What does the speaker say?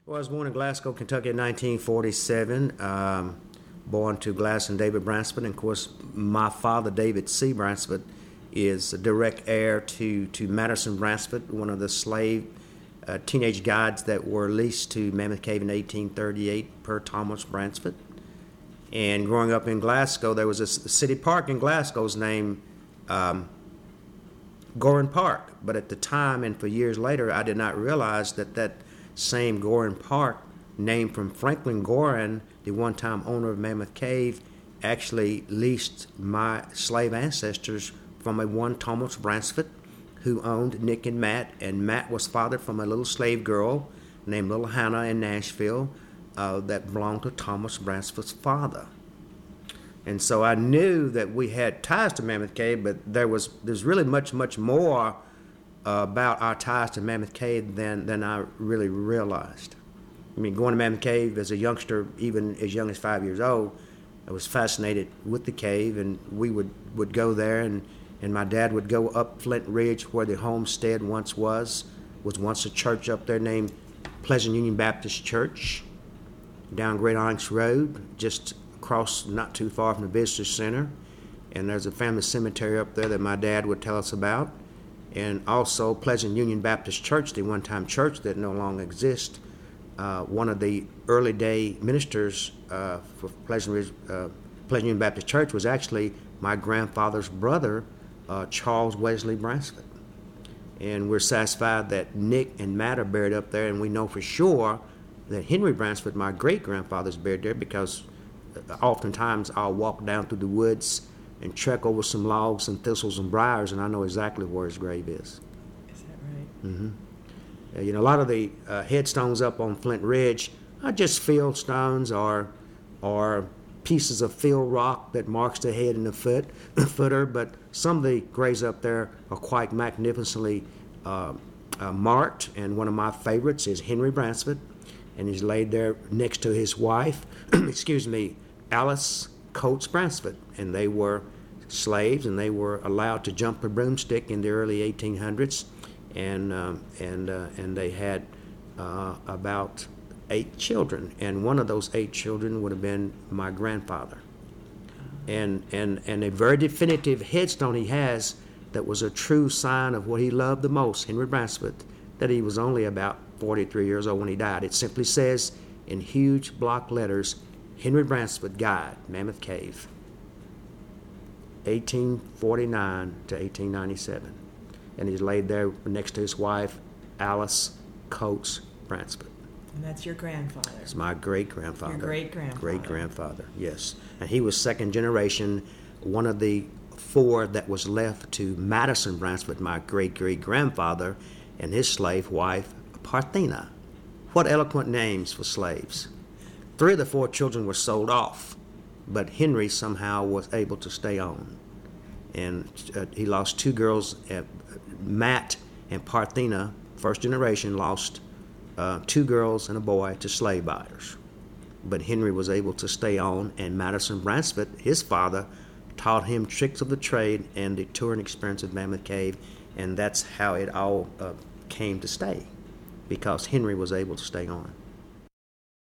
Well, I was born in Glasgow, Kentucky in 1947. Born to Gladys and David Bransford. And of course, my father, David C. Bransford, is a direct heir to Madison Bransford, one of the slave teenage guides that were leased to Mammoth Cave in 1838 per Thomas Bransford. And growing up in Glasgow, there was a city park in Glasgow named Gorin Park. But at the time and for years later, I did not realize that same Gorin Park, named from Franklin Gorin, the one-time owner of Mammoth Cave, actually leased my slave ancestors from a one Thomas Bransford who owned Nick and Matt was fathered from a little slave girl named Little Hannah in Nashville that belonged to Thomas Bransford's father. And so I knew that we had ties to Mammoth Cave, but there's really much more about our ties to Mammoth Cave than I really realized. I mean, going to Mammoth Cave as a youngster, even as young as 5 years old, I was fascinated with the cave, and we would go there, and my dad would go up Flint Ridge where the homestead once was once a church up there named Pleasant Union Baptist Church, down Great Onyx Road, just across not too far from the visitor center. And there's a family cemetery up there that my dad would tell us about. And also Pleasant Union Baptist Church, the one-time church that no longer exists. One of the early day ministers for Pleasant Union Baptist Church was actually my grandfather's brother, Charles Wesley Bransford. And we're satisfied that Nick and Matt are buried up there, and we know for sure that Henry Bransford, my great-grandfather, is buried there because oftentimes I'll walk down through the woods and trek over some logs and thistles and briars, and I know exactly where his grave is. Is that right? Mm-hmm. A lot of the headstones up on Flint Ridge are just field stones or pieces of field rock that marks the head and the footer, but some of the graves up there are quite magnificently marked, and one of my favorites is Henry Bransford, and he's laid there next to his wife, Alice Coates Bransford, and they were slaves, and they were allowed to jump a broomstick in the early 1800s, and they had about 8 children, and one of those 8 children would have been my grandfather, and a very definitive headstone he has that was a true sign of what he loved the most, Henry Bransford, that he was only about 43 years old when he died. It simply says in huge block letters, Henry Bransford Guide, Mammoth Cave, 1849 to 1897. And he's laid there next to his wife, Alice Coates Bransford. And that's your grandfather. It's my great-grandfather. Your great-grandfather. Great-grandfather, yes. And he was second generation, one of the 4 that was left to Madison Bransford, my great-great-grandfather, and his slave wife, Parthena. What eloquent names for slaves. 3 of the 4 children were sold off, but Henry somehow was able to stay on. And he lost 2 girls. Matt and Parthena, first generation, lost 2 girls and a boy to slave buyers. But Henry was able to stay on, and Madison Bransford, his father, taught him tricks of the trade and the touring experience of Mammoth Cave, and that's how it all came to stay, because Henry was able to stay on.